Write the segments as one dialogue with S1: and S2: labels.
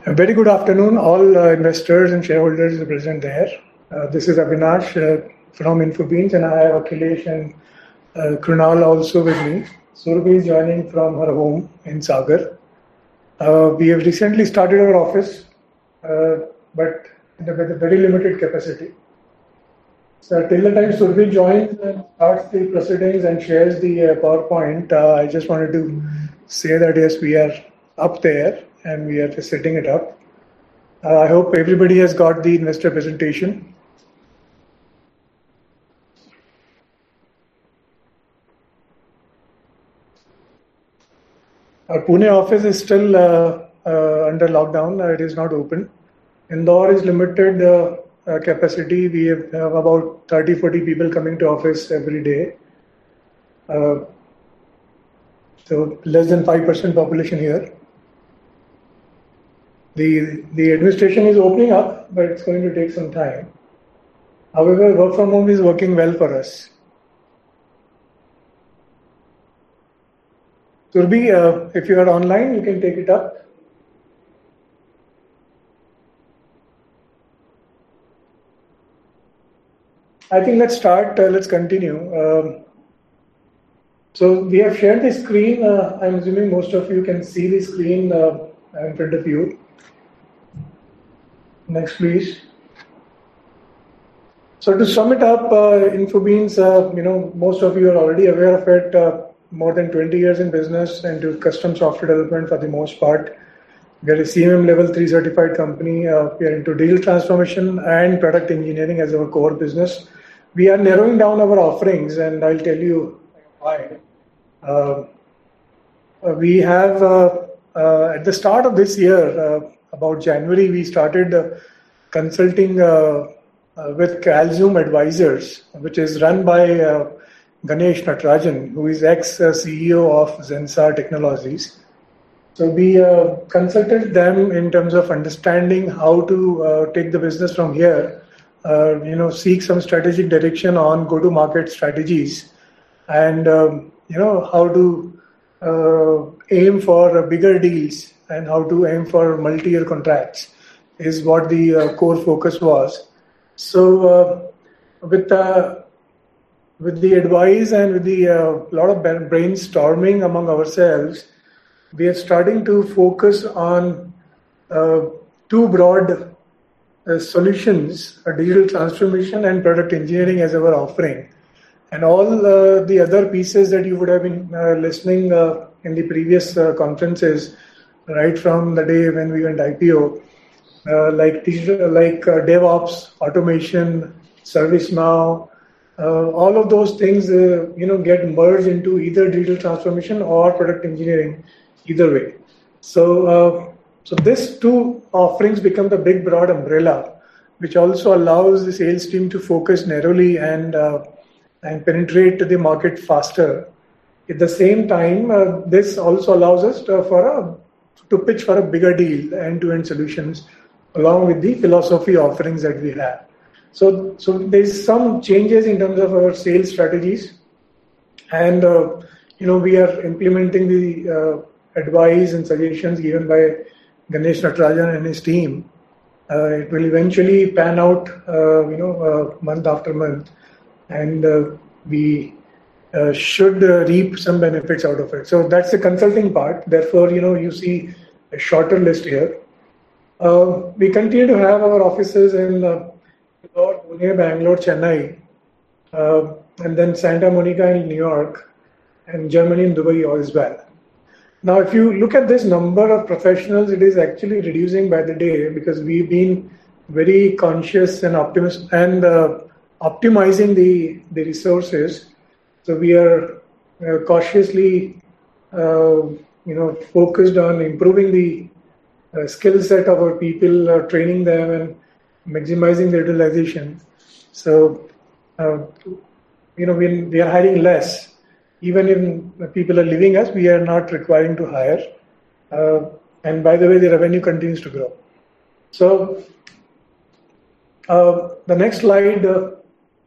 S1: A very good afternoon, all investors and shareholders present there. This is Avinash from Infobeans, and I have Akhilesh and Krunal also with me. Surabhi is joining from her home in Sagar. We have recently started our office, but with a very limited capacity. So till the time Surabhi joins and starts the proceedings and shares the PowerPoint, I just wanted to say that yes, we are up there and we are just setting it up. I hope everybody has got the investor presentation. Our Pune office is still under lockdown. It is not open. Indore is limited capacity. We have about 30-40 people coming to office every day. So less than 5% population here. The administration is opening up, but it's going to take some time. However, work from home is working well for us. Surabhi, if you are online, you can take it up. I think let's start. Let's continue. So we have shared the screen. I'm assuming most of you can see the screen in front of you. Next, please. So to sum it up, Infobeans, most of you are already aware of it. More than 20 years in business and do custom software development for the most part. We are a CMM level 3 certified company. We are into digital transformation and product engineering as our core business. We are narrowing down our offerings, and I'll tell you why. We have, at the start of this year, about January, we started consulting with Calzoom Advisors, which is run by Ganesh Natarajan, who is ex-CEO of Zensar Technologies. So we consulted them in terms of understanding how to take the business from here, seek some strategic direction on go-to-market strategies, and how to aim for bigger deals and how to aim for multi-year contracts is what the core focus was. So with the advice and with the lot of brainstorming among ourselves, we are starting to focus on two broad solutions: digital transformation and product engineering as our offering. And all the other pieces that you would have been listening in the previous conferences, right from the day when we went IPO, like DevOps, automation, ServiceNow, all of those things, get merged into either digital transformation or product engineering, either way. So these two offerings become the big broad umbrella, which also allows the sales team to focus narrowly and penetrate the market faster. At the same time, this also allows us to pitch for a bigger deal, end-to-end solutions, along with the philosophy offerings that we have. So there's some changes in terms of our sales strategies, and we are implementing the advice and suggestions given by Ganesh Natarajan and his team. It will eventually pan out, month after month, and we should reap some benefits out of it. So that's the consulting part. Therefore, you see a shorter list here. We continue to have our offices in Pune, Bangalore, Chennai, and then Santa Monica in New York, and Germany and Dubai as well. Now, if you look at this number of professionals, it is actually reducing by the day because we've been very conscious and optimizing the resources. So we are cautiously, focused on improving the skill set of our people, training them and maximizing the utilization. So, we are hiring less. Even if people are leaving us, we are not requiring to hire. And by the way, the revenue continues to grow. So the next slide,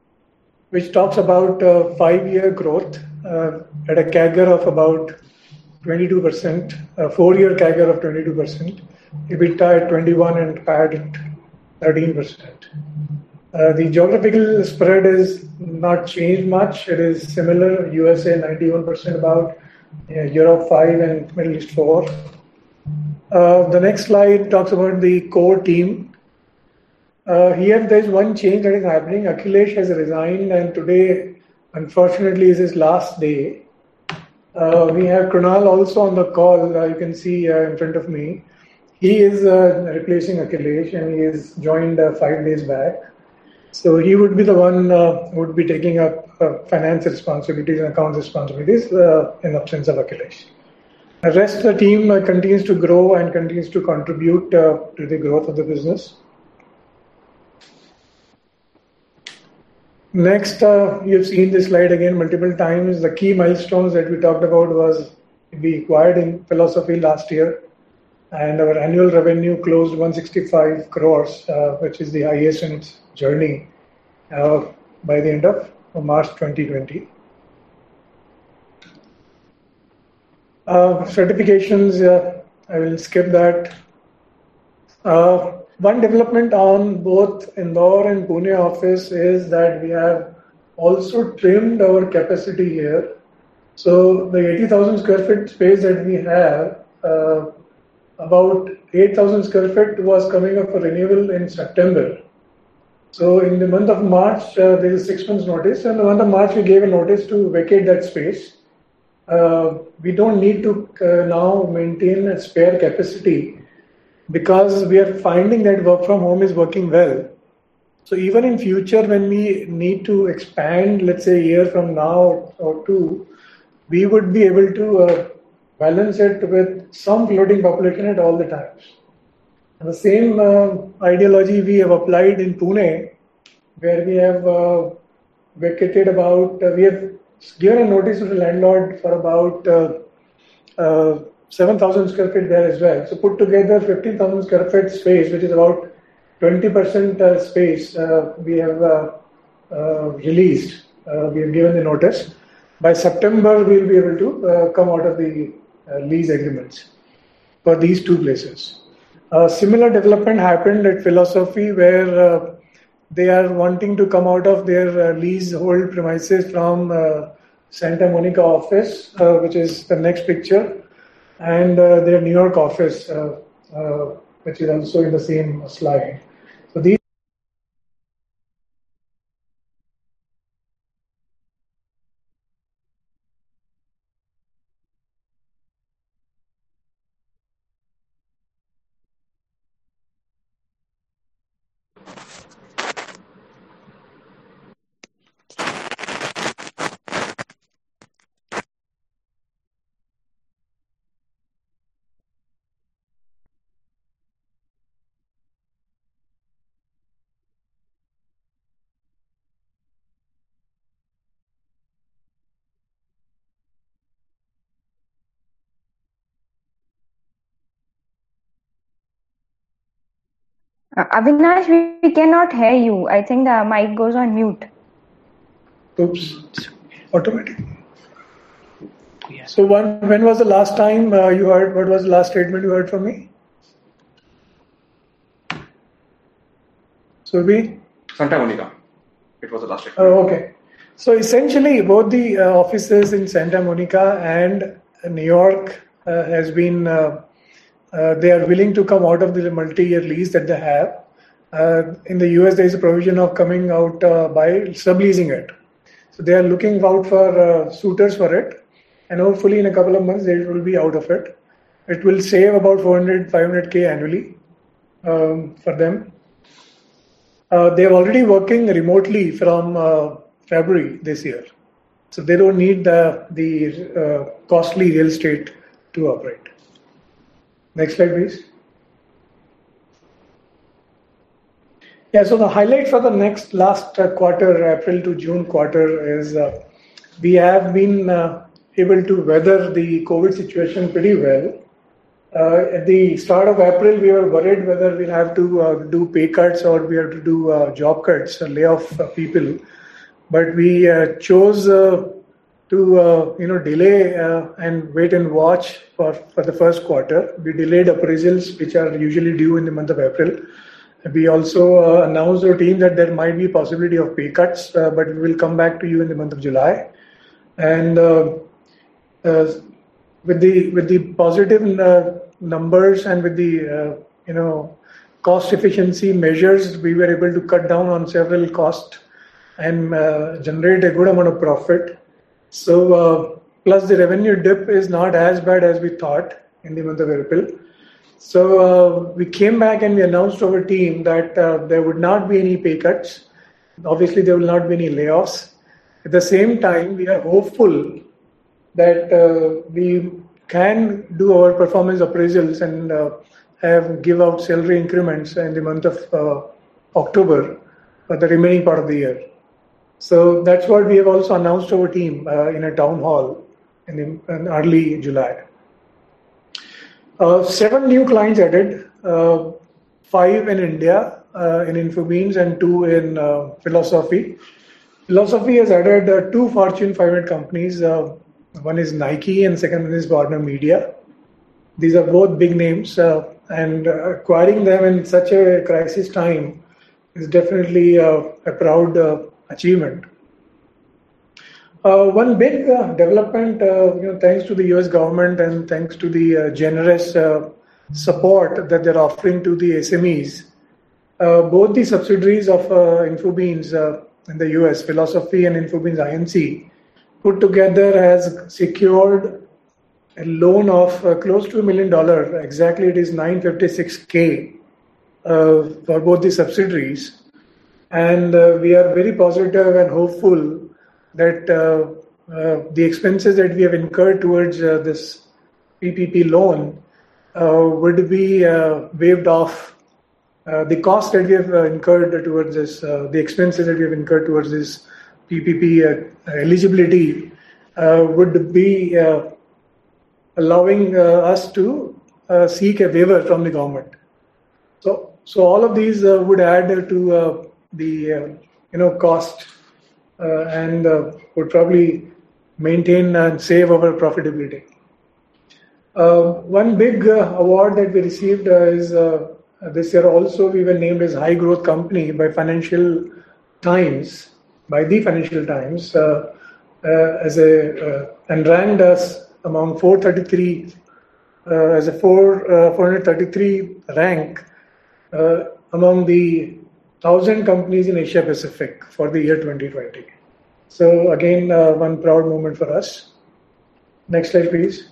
S1: which talks about 5-year growth at a CAGR of about 22%, a 4-year CAGR of 22%, EBITDA at 21 and PAT at 13%. The geographical spread is not changed much. It is similar. USA 91% about, Europe 5 and Middle East 4. The next slide talks about the core team. Here there is one change that is happening. Akhilesh has resigned, and today, unfortunately, is his last day. We have Krunal also on the call. You can see in front of me. He is replacing Akhilesh, and he has joined 5 days back. So he would be the one who would be taking up finance responsibilities and accounts responsibilities in absence of Akhilesh. The rest of the team continues to grow and continues to contribute to the growth of the business. Next, you've seen this slide again multiple times. The key milestones that we talked about was we acquired in Philosophy last year, and our annual revenue closed 165 crores, which is the highest in its journey by the end of March 2020. Certifications, I will skip that. One development on both Indore and Pune office is that we have also trimmed our capacity here. So the 80,000 square feet space that we have, about 8,000 square feet was coming up for renewal in September. So in the month of March, there is 6 months notice. And in the month of March, we gave a notice to vacate that space. We don't need to now maintain a spare capacity because we are finding that work from home is working well. So even in future, when we need to expand, let's say a year from now or two, we would be able to balance it with some floating population at all the times. And the same ideology we have applied in Pune, where we have vacated about, we have given a notice to the landlord for about 7,000 square feet there as well. So put together 15,000 square feet space, which is about 20% space we have released. We have given the notice. By September, we'll be able to come out of the lease agreements for these 2 places. Similar development happened at Philosophy, where they are wanting to come out of their leasehold premises from Santa Monica office, which is the next picture, and their New York office, which is also in the same slide. So these
S2: Avinash, we cannot hear you. I think the mic goes on mute.
S1: Oops, automatic. Yeah. So when was the last time you heard, what was the last statement you heard from me? Surbi?
S3: Santa Monica. It was the last statement.
S1: Oh, okay. So essentially, both the offices in Santa Monica and New York has been, they are willing to come out of the multi-year lease that they have. In the US, there is a provision of coming out by subleasing it. So they are looking out for suitors for it. And hopefully in a couple of months, they will be out of it. It will save about 500K annually for them. They're already working remotely from February this year. So they don't need the costly real estate to operate. Next slide, please. Yeah, so the highlight for the last quarter, April to June quarter, is we have been able to weather the COVID situation pretty well. At the start of April, we were worried whether we'll have to do pay cuts or we have to do job cuts, lay off people. But we chose to delay and wait and watch for the first quarter. We delayed appraisals, which are usually due in the month of April. We also announced our team that there might be possibility of pay cuts, but we will come back to you in the month of July. And with the positive numbers and with the cost efficiency measures, we were able to cut down on several costs and generate a good amount of profit. So plus the revenue dip is not as bad as we thought in the month of April. So we came back and we announced to our team that there would not be any pay cuts. Obviously, there will not be any layoffs. At the same time, we are hopeful that we can do our performance appraisals and give out salary increments in the month of October for the remaining part of the year. So that's what we have also announced to our team in a town hall in early July. 7 new clients added, 5 in India in Infobeams and 2 in Philosophy. Philosophy has added 2 Fortune 500 companies. One is Nike and second one is Warner Media. These are both big names, and acquiring them in such a crisis time is definitely a proud achievement. One big development, thanks to the US government and thanks to the generous support that they're offering to the SMEs, both the subsidiaries of Infobeams in the US, Philosophy and Infobeams INC, put together has secured a loan of close to $1 million. Exactly, it is $956K for both the subsidiaries. And we are very positive and hopeful that the expenses that we have incurred towards this PPP loan would be waived off. The cost that we have incurred towards this, the expenses that we have incurred towards this PPP eligibility would be allowing us to seek a waiver from the government. So all of these would add to the cost and would probably maintain and save our profitability. One big award that we received is this year also we were named as High Growth Company by the Financial Times, and ranked us among 433 as a 433 rank among the 1,000 companies in Asia Pacific for the year 2020. So again, one proud moment for us. Next slide, please.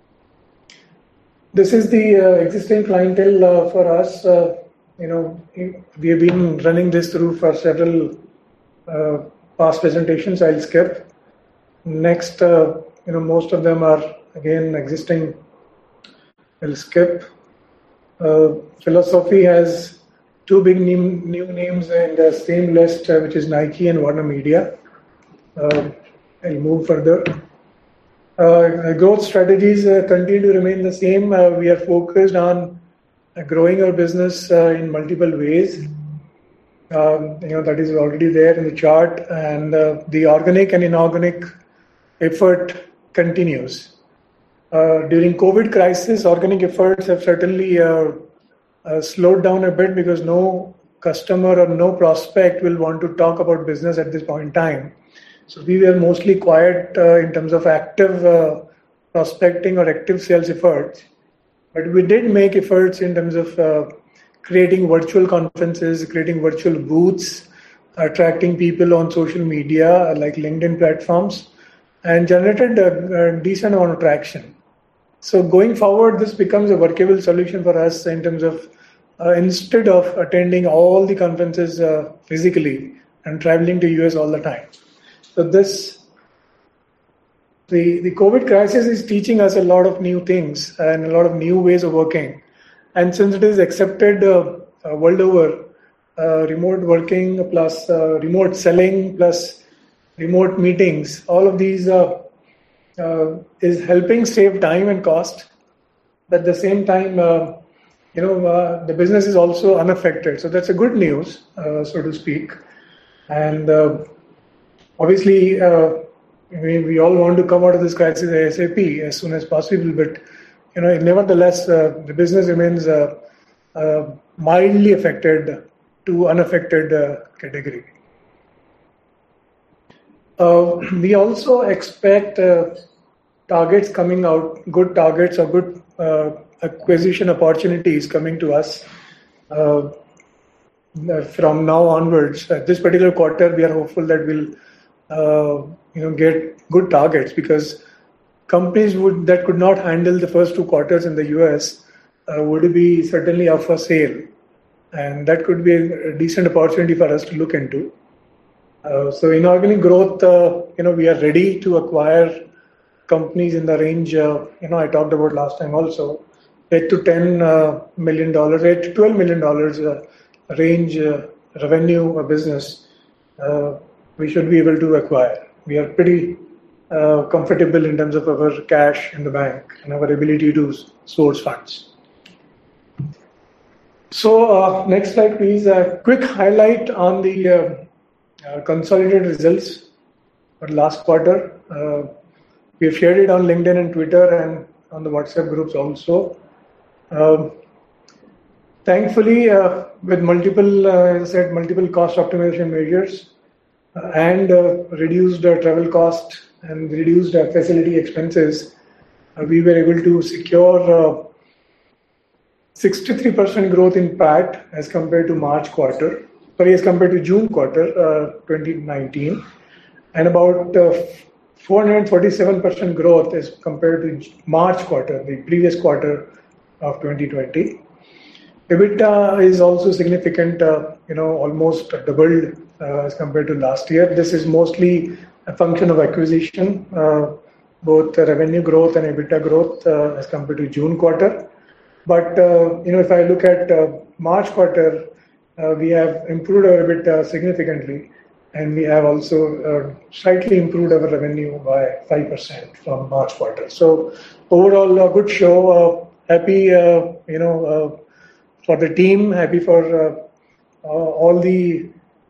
S1: This is the existing clientele for us. We have been running this through for several past presentations. I'll skip. Next, most of them are again existing. I'll skip. Philosophy has 2 big new names in the same list, which is Nike and Warner Media. I'll move further. Growth strategies continue to remain the same. We are focused on growing our business in multiple ways. That is already there in the chart, and the organic and inorganic effort continues. During COVID crisis, organic efforts have certainly slowed down a bit because no customer or no prospect will want to talk about business at this point in time. So we were mostly quiet in terms of active prospecting or active sales efforts. But we did make efforts in terms of creating virtual conferences, creating virtual booths, attracting people on social media like LinkedIn platforms, and generated a decent amount of traction. So going forward, this becomes a workable solution for us in terms of instead of attending all the conferences physically and traveling to US all the time. So the COVID crisis is teaching us a lot of new things and a lot of new ways of working. And since it is accepted world over, remote working plus remote selling plus remote meetings, all of these is helping save time and cost. But at the same time, the business is also unaffected. So that's a good news, so to speak. And obviously, I mean, we all want to come out of this crisis ASAP as soon as possible, but nevertheless, the business remains mildly affected to unaffected category. We also expect targets coming out, good targets or good acquisition opportunities coming to us from now onwards. This particular quarter, we are hopeful that we'll get good targets, because companies that could not handle the first 2 quarters in the US would be certainly up for sale, and that could be a decent opportunity for us to look into. So inorganic growth, we are ready to acquire companies in the range, I talked about last time also, $8 to $10 million, $8 to $12 million range revenue business. We should be able to acquire. We are pretty comfortable in terms of our cash in the bank and our ability to source funds. So next slide, please. A quick highlight on the consolidated results for last quarter. We have shared it on LinkedIn and Twitter and on the WhatsApp groups also. Thankfully, with multiple, as I said, multiple cost optimization measures and reduced travel cost and reduced facility expenses, we were able to secure 63% growth in PAT as compared to as compared to June quarter 2019, and about 447% growth as compared to March quarter, the previous quarter of 2020. EBITDA is also significant, almost doubled as compared to last year. This is mostly a function of acquisition, both revenue growth and EBITDA growth as compared to June quarter. But if I look at March quarter, we have improved our EBITDA significantly, and we have also slightly improved our revenue by 5% from March quarter. So overall, a good show. Happy, for the team. Happy for all the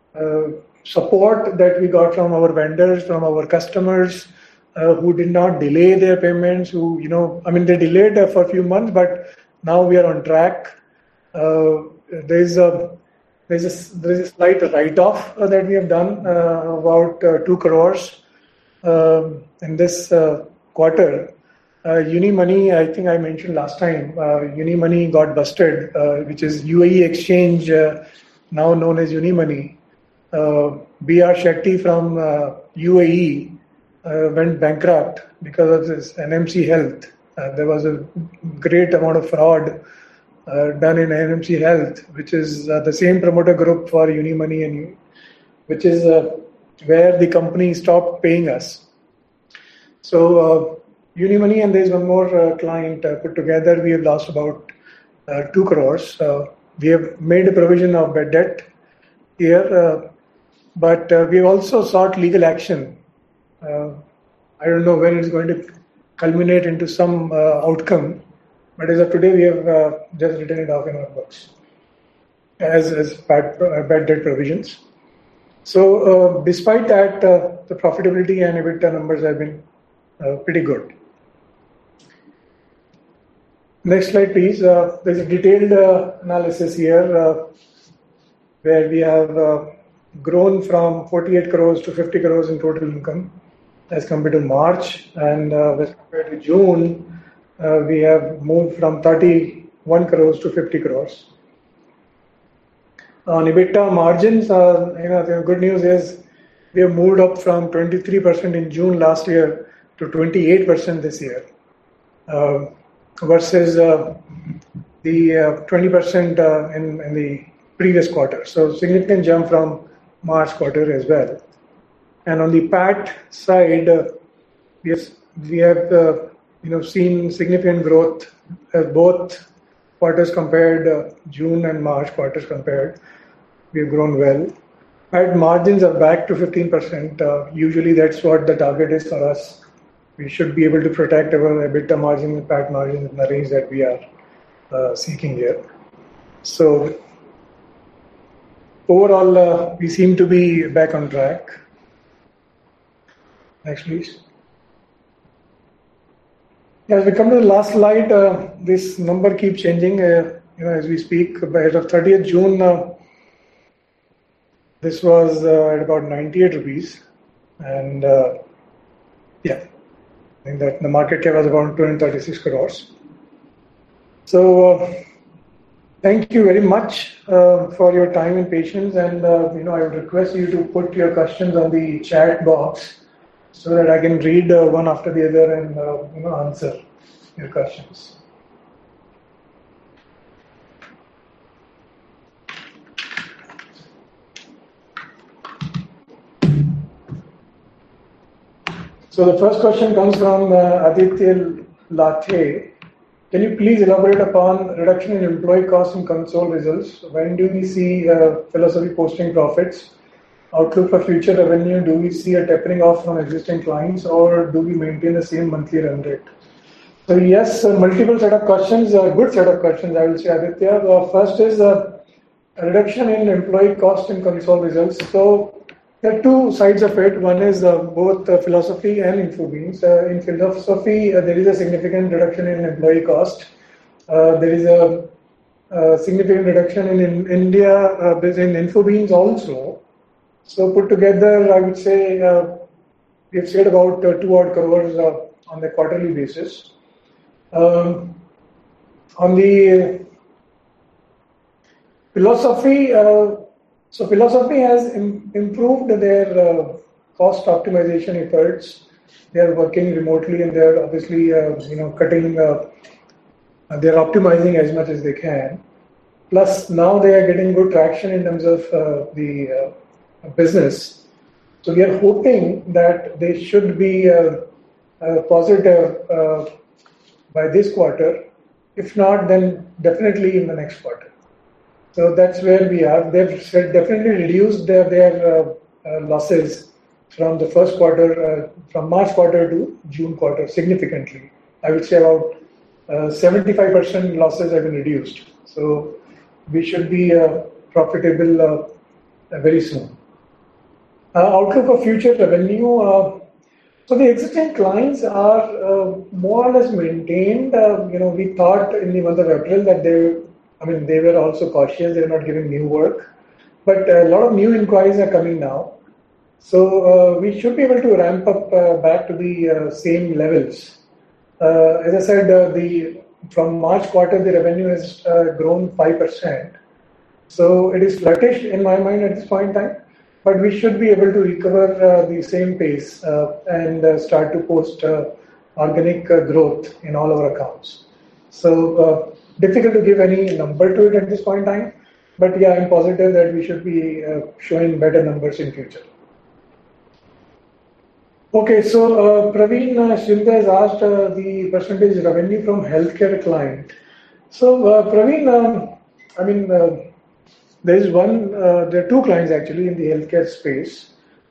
S1: support that we got from our vendors, from our customers, who did not delay their payments. They delayed for a few months, but now we are on track. There's a slight write-off that we have done, about 2 crores in this quarter. Unimoney, I think I mentioned last time, Unimoney got busted, which is UAE Exchange, now known as Unimoney. B.R. Shetty from UAE went bankrupt because of this NMC Health. There was a great amount of fraud done in NMC Health, which is the same promoter group for Unimoney, and which is where the company stopped paying us. So Unimoney and there's one more client put together, we have lost about 2 crores. We have made a provision of bad debt here, but we have also sought legal action. I don't know when it's going to culminate into some outcome, but as of today, we have just written it off in our books as bad debt provisions. So despite that, the profitability and EBITDA numbers have been pretty good. Next slide, please. There's a detailed analysis here where we have grown from 48 crores to 50 crores in total income as compared to March, and as compared to June, we have moved from 31 crores to 50 crores. On EBITDA margins, the good news is we have moved up from 23% in June last year to 28% this year, versus the 20% in the previous quarter. So significant jump from March quarter as well. And on the PAT side, we have seen significant growth both quarters compared, June and March quarters compared. We have grown well. PAT margins are back to 15%. Usually that's what the target is for us. We should be able to protect our EBITDA margin and PAT margin in the range that we are seeking here. So overall, we seem to be back on track. Next, please. As we come to the last slide, this number keeps changing, as we speak. By the 30th June, this was at about 98 rupees, and I think that the market cap was around 236 crores. So, thank you very much for your time and patience, and I would request you to put your questions on the chat box so that I can read one after the other and answer your questions. So the first question comes from Aditya Lathe. Can you please elaborate upon reduction in employee costs and console results? When do we see Philosophy posting profits? Outlook for future revenue, do we see a tapering off from existing clients, or do we maintain the same monthly run rate? So yes, multiple set of questions, good set of questions, I will say, Aditya. First is a reduction in employee cost and console results. So there are two sides of it. One is both Philosophy and Infobeams. In Philosophy, there is a significant reduction in employee cost. There is a significant reduction in India, in Infobeams also. So put together, I would say we have saved about 2 odd crores on a quarterly basis. On the Philosophy, so Philosophy has improved their cost optimization efforts. They are working remotely, and they are obviously cutting. They are optimizing as much as they can. Plus, now they are getting good traction in terms of the business. So we are hoping that they should be positive by this quarter. If not, then definitely in the next quarter. So that's where we are. They've definitely reduced their losses from the first quarter, from March quarter to June quarter significantly. I would say about 75% losses have been reduced. So we should be profitable very soon. Outlook of future revenue. So the existing clients are more or less maintained. We thought in the month of April that they were also cautious. They were not giving new work, but a lot of new inquiries are coming now. So we should be able to ramp up back to the same levels. As I said, from March quarter, the revenue has grown 5%. So it is flattish in my mind at this point in time. But we should be able to recover the same pace and start to post organic growth in all our accounts. So difficult to give any number to it at this point in time. But yeah, I'm positive that we should be showing better numbers in future. Okay, so Praveen Shinde has asked the percentage revenue from healthcare client. So Praveen, there are two clients actually in the healthcare space.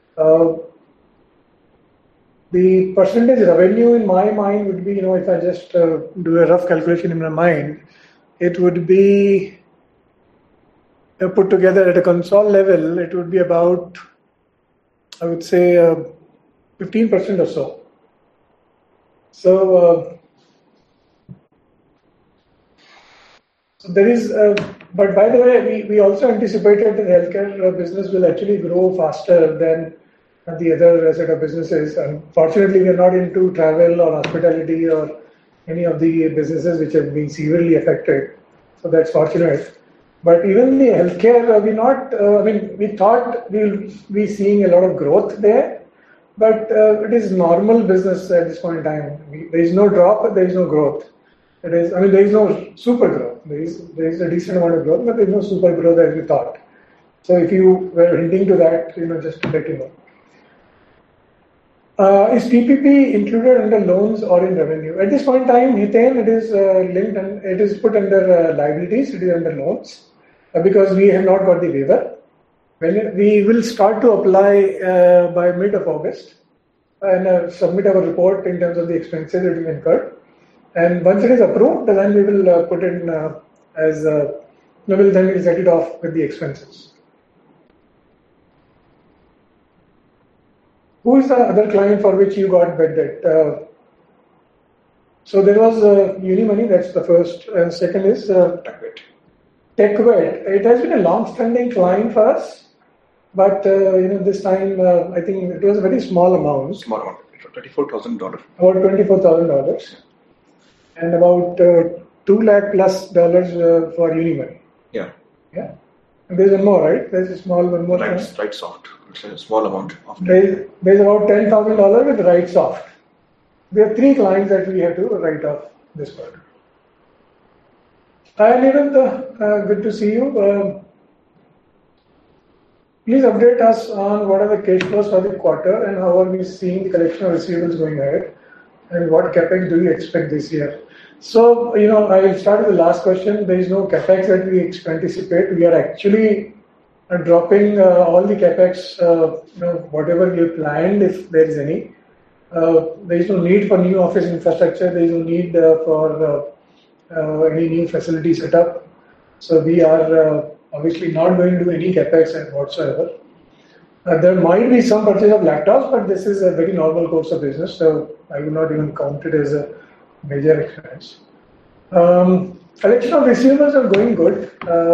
S1: The percentage revenue in my mind would be, if I just do a rough calculation in my mind, it would be put together at a console level, it would be about, I would say, 15% or so. So there is, but by the way, we also anticipated that healthcare business will actually grow faster than the other set of businesses. Unfortunately, we are not into travel or hospitality or any of the businesses which have been severely affected. So that's fortunate. But even the healthcare, we thought we'll be seeing a lot of growth there. But it is normal business at this point in time. There is no drop, there is no growth. There is no super growth. There is a decent amount of growth, but there is no super growth as we thought. So if you were hinting to that, just to let you know. Is PPP included under loans or in revenue? At this point in time, Hiten, it is linked and it is put under liabilities. It is under loans because we have not got the waiver. We will start to apply by mid of August and submit our report in terms of the expenses that we incurred. And once it is approved, then we will put in then we'll set it off with the expenses. Who is the other client for which you got bad debt? So there was Unimoney, that's the first. Second is
S3: TechVet.
S1: TechVet. It has been a long-standing client for us, but this time I think it was a very small amount.
S3: Small amount. $24,000.
S1: About $24,000, and about $2 lakh plus for Unimoney.
S3: Yeah.
S1: Yeah. And there's one more, right? There's a small one more.
S3: RightSoft. It's a small amount of.
S1: There's about $10,000 with RightSoft. We have 3 clients that we have to write off this quarter. Hi, Nirand, good to see you. Please update us on what are the cash flows for the quarter and how are we seeing the collection of receivables going ahead, and what capex do you expect this year? So, I will start with the last question. There is no capex that we anticipate. We are actually dropping all the capex, whatever we have planned, if there is any. There is no need for new office infrastructure. There is no need for any new facility setup. So we are obviously not going to do any capex whatsoever. There might be some purchase of laptops, but this is a very normal course of business, so I would not even count it as a major expense. Collection of receivables are going good.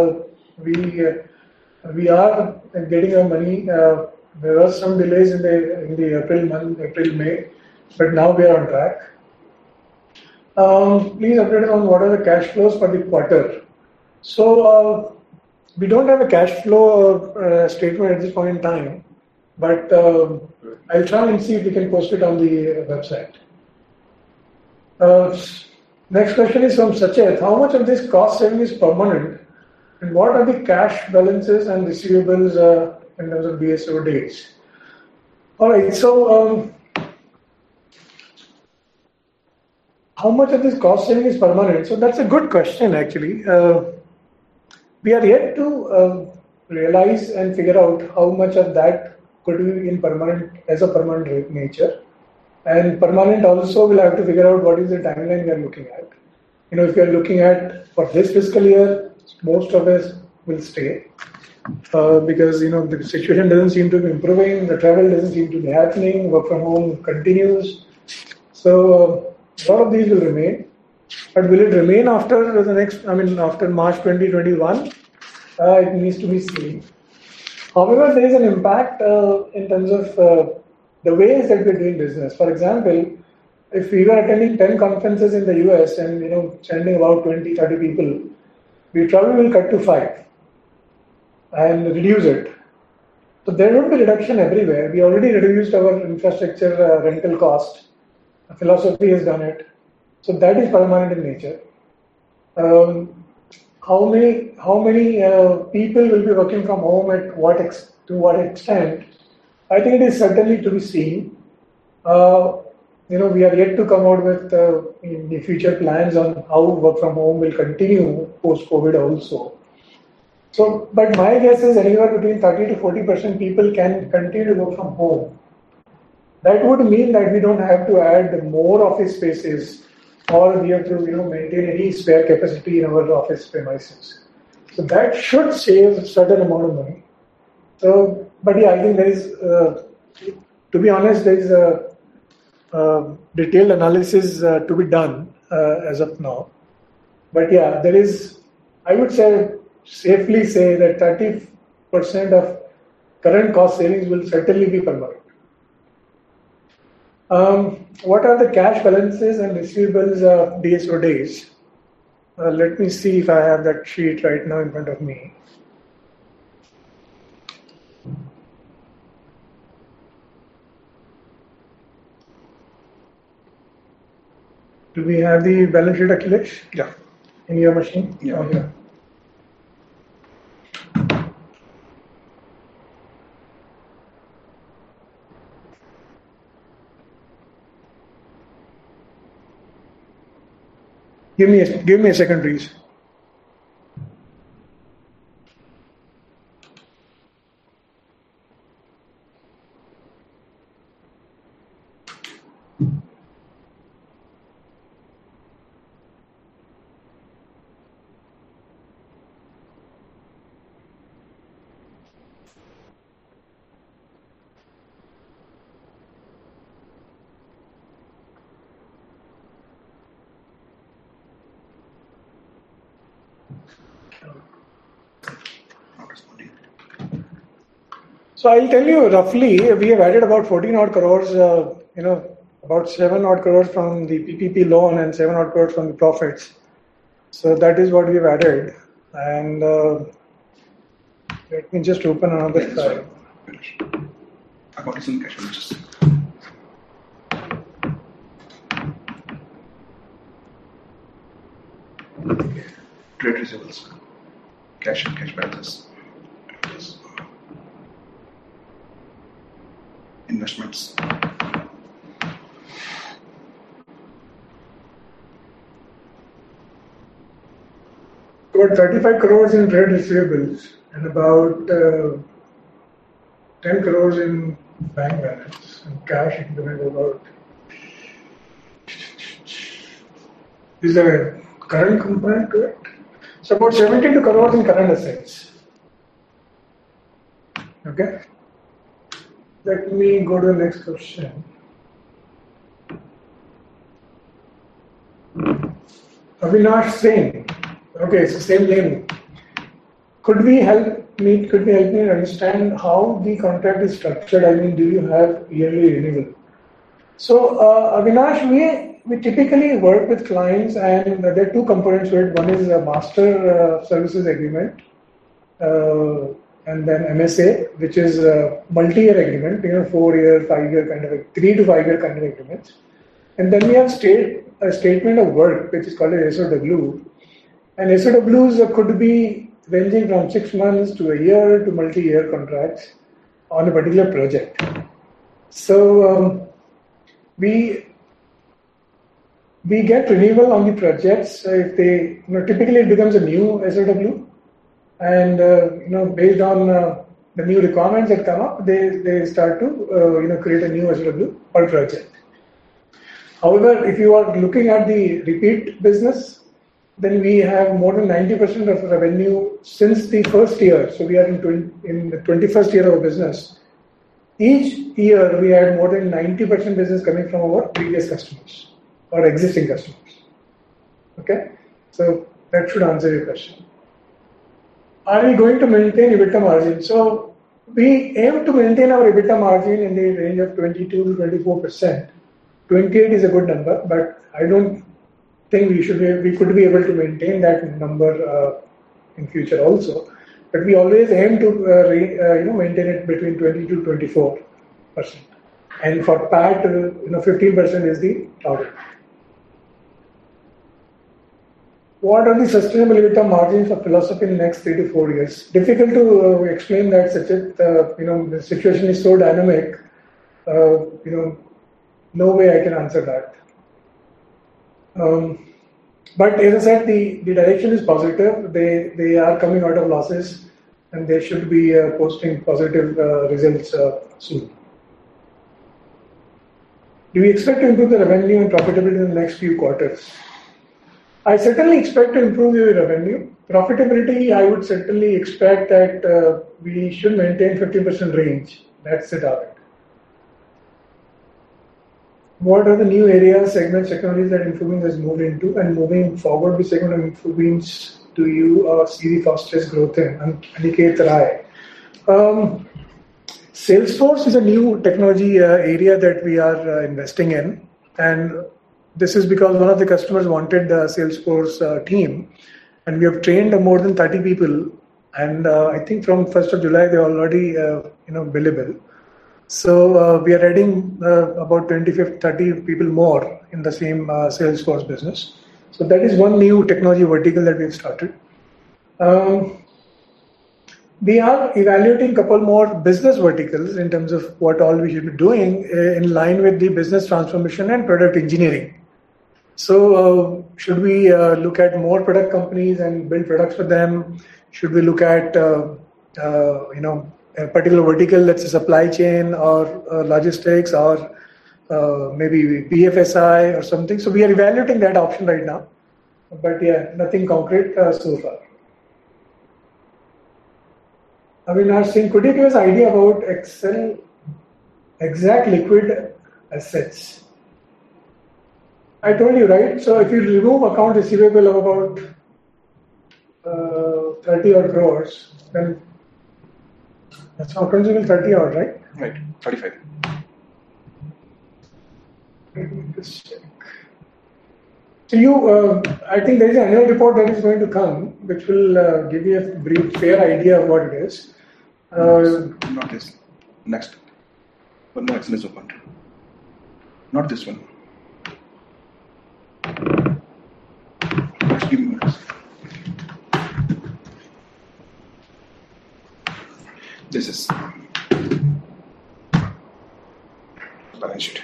S1: We are getting our money. There were some delays in the April, May, but now we are on track. Please update us on what are the cash flows for the quarter. So we don't have a cash flow statement at this point in time, but I'll try and see if we can post it on the website. Next question is from Sachet. How much of this cost saving is permanent, and what are the cash balances and receivables in terms of DSO days? All right, so how much of this cost saving is permanent? So that's a good question, actually. We are yet to realize and figure out how much of that could be in permanent, as a permanent nature. And permanent also, we'll have to figure out what is the timeline we are looking at. If you are looking at for this fiscal year, most of us will stay because the situation doesn't seem to be improving, the travel doesn't seem to be happening, work from home continues. So a lot of these will remain. But will it remain after after March 2021? It needs to be seen. However, there is an impact in terms of the ways that we're doing business. For example, if we were attending 10 conferences in the US and sending about 20, 30 people, we probably will cut to 5 and reduce it. So there would be reduction everywhere. We already reduced our infrastructure rental cost. Philosophy has done it. So that is permanent in nature. How many people will be working from home to what extent? I think it is certainly to be seen. We are yet to come out with in the future plans on how work from home will continue post-COVID also. So, but my guess is anywhere between 30 to 40% people can continue to work from home. That would mean that we don't have to add more office spaces, or we have to maintain any spare capacity in our office premises. So that should save a certain amount of money. So, but yeah, I think there is, to be honest, there is a detailed analysis to be done as of now. But yeah, there is, I would safely say that 30% of current cost savings will certainly be permanent. What are the cash balances and receivables DSO days? Let me see if I have that sheet right now in front of me. Do we have the balance sheet, Akhilesh?
S3: Yeah.
S1: In your machine?
S3: Yeah.
S1: Okay. Give me a second, please.
S3: Not responding.
S1: So I'll tell you roughly, we have added about 14 odd crores, about 7 odd crores from the PPP loan and 7 odd crores from the profits. So that is what we've added. And let me just open another file.
S3: Account is in cash balances. Trade receivables. Cash and cash balances. Investments.
S1: About 35 crores in trade receivables and about 10 crores in bank balance and cash increment about. Is there a current component to it? So about 72 crores in current assets. Okay. Let me go to the next question. Avinash Singh. Okay, it's the same name. Could we help me understand how the contract is structured? I mean, do you have yearly renewal? So, Avinash, we typically work with clients, and there are two components to it. One is a master services agreement, and then MSA, which is a multi-year agreement, 4-year, 5-year kind of 3 to 5 year kind of agreements. And then we have a statement of work, which is called a SOW. And SOWs could be ranging from 6 months to a year to multi-year contracts on a particular project. So we get renewal on the projects if they, typically it becomes a new SOW, and based on the new requirements that come up, they start to create a new SOW per project. However, if you are looking at the repeat business, then we have more than 90% of revenue since the first year. So we are in the 21st year of our business. Each year we had more than 90% business coming from our previous customers or existing customers. Okay, so that should answer your question. Are we going to maintain EBITDA margin? So we aim to maintain our EBITDA margin in the range of 22 to 24%. 28 is a good number, but I don't think we could be able to maintain that number in future also. But we always aim to maintain it between 20 to 24%. And for PAT, 15% is the target. What are the sustainable EBITDA margins of Philosophy in the next 3 to 4 years? Difficult to explain that, Sachit. The situation is so dynamic. No way I can answer that. But as I said, the direction is positive. They are coming out of losses, and they should be posting positive results soon. Do we expect to improve the revenue and profitability in the next few quarters? I certainly expect to improve the revenue. Profitability, I would certainly expect that we should maintain 50% range. That's the target. What are the new areas, segments, technologies that Infobeam has moved into, and moving forward, which segment of Infobeams do you see the fastest growth in? Aniket Rai. Salesforce is a new technology area that we are investing in, and this is because one of the customers wanted the Salesforce team, and we have trained more than 30 people, and I think from 1st of July they're already billable. So we are adding about 30 people more in the same Salesforce business. So that is one new technology vertical that we've started. We are evaluating a couple more business verticals in terms of what all we should be doing in line with the business transformation and product engineering. So should we look at more product companies and build products for them? Should we look at a particular vertical, let's say supply chain or logistics or maybe BFSI or something? So we are evaluating that option right now. But yeah, nothing concrete so far. Avinash Singh, could you give us an idea about exact liquid assets? I told you, right? So if you remove account receivable of about 30 odd crores, then that's not principal 30 odd, right?
S3: Right, 35.
S1: Let me just check. So I think there is an annual report that is going to come, which will give you a brief, fair idea of what it is.
S3: Not this. Next. One more Excel is opened. Not this one. Just give me minutes. This is balance sheet.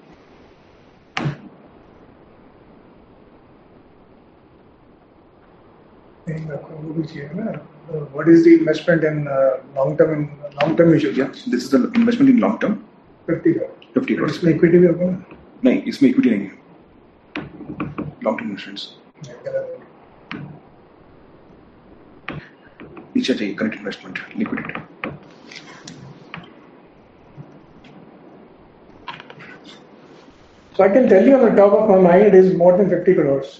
S1: What is the investment in long-term mutual
S3: Yeah,
S1: funds?
S3: this is the investment in long term.
S1: 50 crore.
S3: 50 crores.
S1: इसमें equity भी होगा ना?
S3: नहीं, इसमें equity नहीं है. Long term investments. नीचे चाहिए current investment, liquidity.
S1: So I can tell you on the top of my mind, it is more than 50 crores.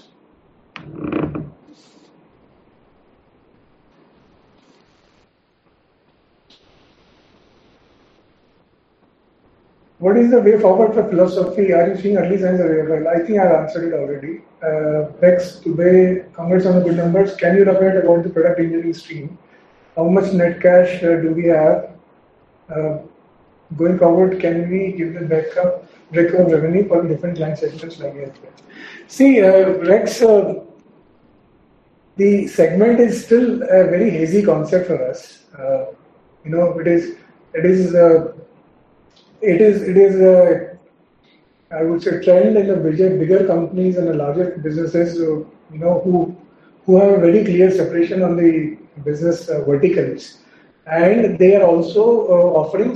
S1: What is the way forward for philosophy? Are you seeing early signs of revival? I think I've answered it already. Rex, Dubey, congrats on the good numbers. Can you elaborate about the product engineering stream? How much net cash do we have? Going forward, can we give the breakup of revenue for different line segments like healthcare? See, Rex, the segment is still a very hazy concept for us. It is I would say trend in the bigger companies and the larger businesses who have a very clear separation on the business verticals, and they are also offering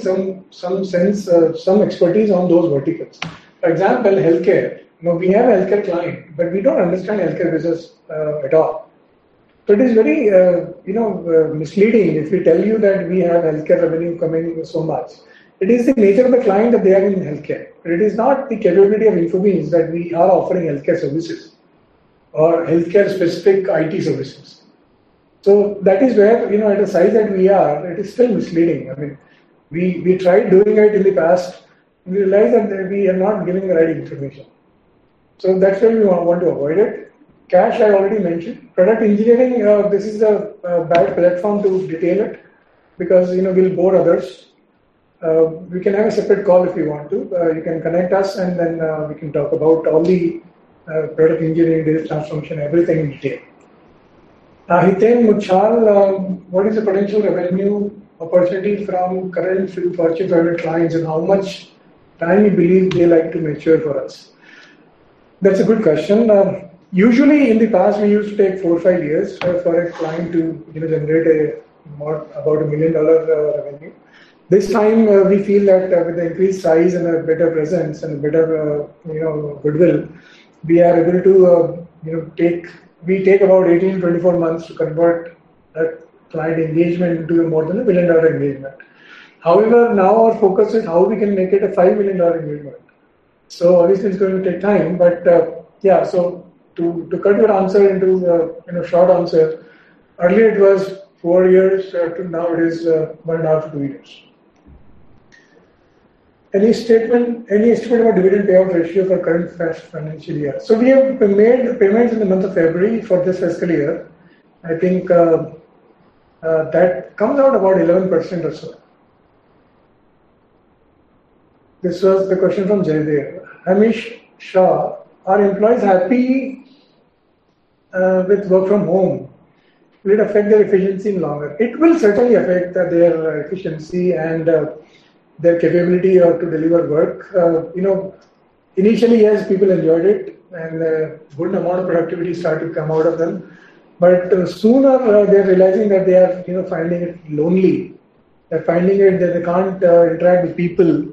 S1: some expertise on those verticals. For example, healthcare. We have a healthcare client, but we don't understand healthcare business at all. So it is very misleading if we tell you that we have healthcare revenue coming so much. It is the nature of the client that they are in healthcare. But it is not the capability of Infobeams that we are offering healthcare services or healthcare specific IT services. So that is where, at a size that we are, it is still misleading. I mean, we tried doing it in the past. We realized that we are not giving the right information. So that's why we want to avoid it. Cash, I already mentioned. Product engineering, this is a bad platform to detail it because, we'll bore others. We can have a separate call if you want to. You can connect us and then we can talk about all the product engineering, digital transformation, everything in detail. Hiten Muchal, what is the potential revenue opportunity from current Fortune 500 clients and how much time you believe they like to mature for us? That's a good question. Usually in the past we used to take 4 or 5 years for a client to generate about $1 million revenue. This time we feel that with the increased size and a better presence and a better goodwill, we are able to take about 18 to 24 months to convert that client engagement into more than $1 million engagement. However, now our focus is how we can make it a $5 million engagement. So obviously it's going to take time, but so to cut your answer into short answer, earlier it was 4 years to now it is 1.5 to 2 years. Any estimate about dividend payout ratio for current financial year? So we have made payments in the month of February for this fiscal year. I think that comes out about 11% or so. This was the question from Jaydev. Hamish Shah, are employees happy with work from home? Will it affect their efficiency in longer? It will certainly affect their efficiency and their capability to deliver work. Initially, yes, people enjoyed it and a good amount of productivity started to come out of them. But sooner they're realizing that they are finding it lonely. They're finding it that they can't interact with people.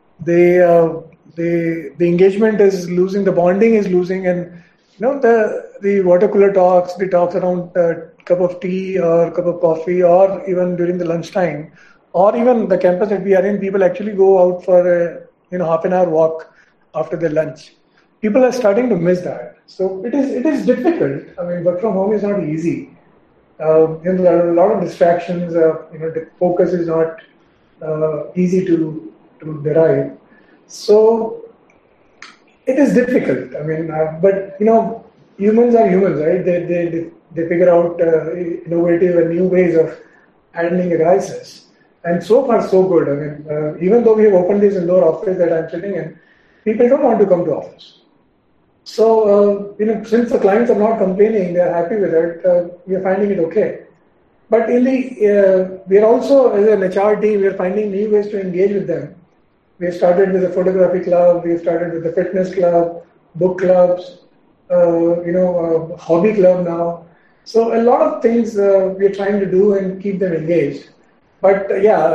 S1: The engagement is losing, the bonding is losing, and the water cooler talks, the talks around a cup of tea or a cup of coffee, or even during the lunchtime, or even the campus that we are in, people actually go out for a half an hour walk after their lunch. People are starting to miss that. So it is difficult. I mean, work from home is not easy. There are a lot of distractions. The focus is not easy to derive. So it is difficult. But humans are humans, right? They figure out innovative and new ways of handling a crisis. And so far, so good. Even though we have opened this indoor office that I'm sitting in, people don't want to come to office. So, since the clients are not complaining, they are happy with it, we are finding it okay. But we are also, as an HR team, we are finding new ways to engage with them. We have started with the photography club, we have started with the fitness club, book clubs, hobby club now. So a lot of things we are trying to do and keep them engaged. But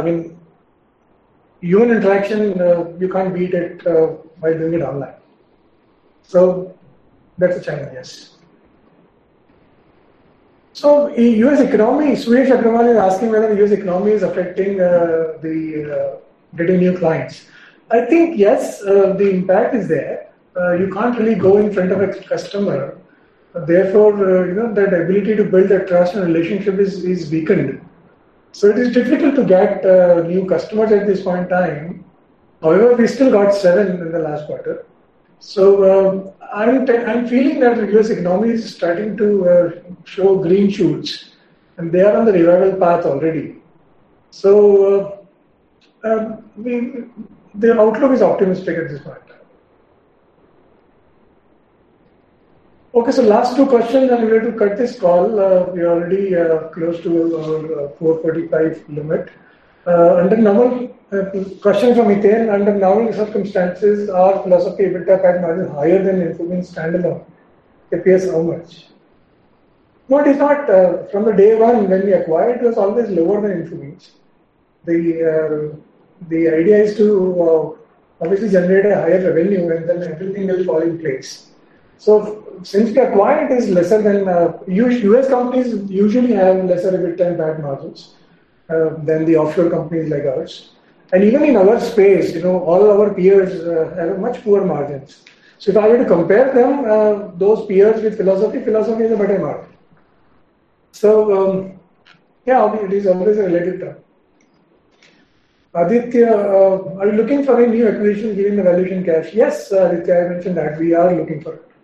S1: human interaction, you can't beat it by doing it online. So that's a challenge, yes. So U.S. economy, Suresh Agrawal is asking whether the U.S. economy is affecting the getting new clients. I think yes, the impact is there. You can't really go in front of a customer. Therefore, that ability to build a trust and relationship is weakened. So it is difficult to get new customers at this point in time. However, we still got 7 in the last quarter. So I'm feeling that the US economy is starting to show green shoots, and they are on the revival path already. So the outlook is optimistic at this point. Okay, so last 2 questions, and we're going to cut this call. We're already close to our 4:45 limit. Under normal question from Hiten, under normal circumstances, our philosophy EBITDA PAT margin higher than Infobeam standalone? If yes, how much? No, it is not. From the day one when we acquired, it was always lower than Infobeam's. The idea is to obviously generate a higher revenue, and then everything will fall in place. So since we acquired, it is lesser than US companies usually have lesser EBITDA and PAT margins than the offshore companies like ours. And even in our space, all our peers have much poor margins. So if I were to compare them, those peers with philosophy is a better margin. So it is always a relative term. Aditya, are you looking for a new acquisition given the valuation cash? Yes, Aditya, I mentioned that we are looking for it.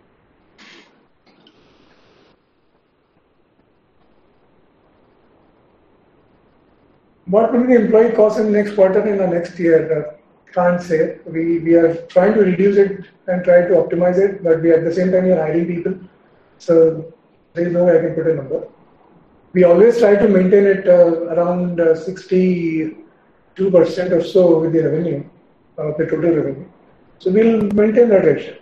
S1: What will be the employee cost in the next quarter and the next year? Can't say. We are trying to reduce it and try to optimize it, but we at the same time we are hiring people. So there is no way I can put a number. We always try to maintain it around 62% or so with the revenue, the total revenue. So we'll maintain that ratio.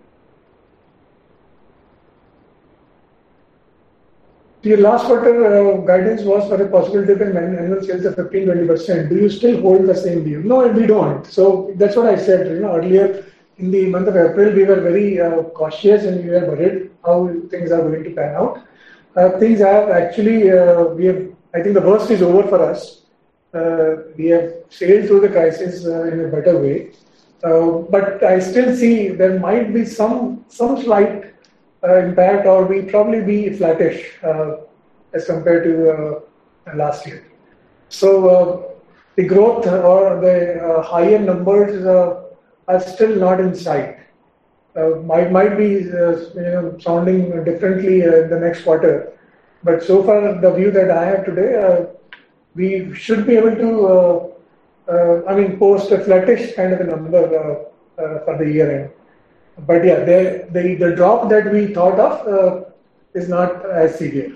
S1: Your last quarter guidance was for a possible dip in annual sales of 15-20%. Do you still hold the same view? No, we don't. So that's what I said. Earlier in the month of April, we were very cautious and we were worried how things are going to pan out. Things have actually, I think the worst is over for us. We have sailed through the crisis in a better way. But I still see there might be some slight impact, or we probably be flattish as compared to last year. So the growth or the higher numbers are still not in sight. Might be sounding differently in the next quarter, but so far the view that I have today, we should be able to post a flattish kind of a number for the year end. But yeah, the drop that we thought of is not as severe.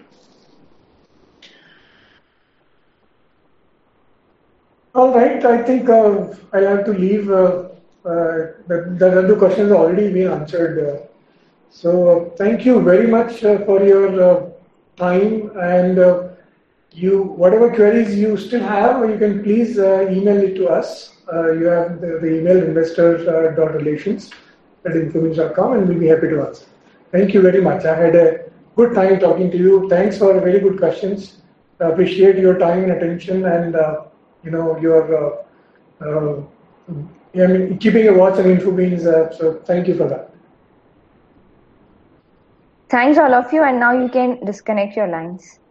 S1: All right, I think I'll have to leave. The other questions have already been answered. So thank you very much for your time, and whatever queries you still have, you can please email it to us. You have the email investors.relations@infobeams.com, and we'll be happy to answer. Thank you very much. I had a good time talking to you. Thanks for very good questions. I appreciate your time and attention, and your keeping a watch on Infobeams. So thank you for that.
S2: Thanks all of you, and now you can disconnect your lines.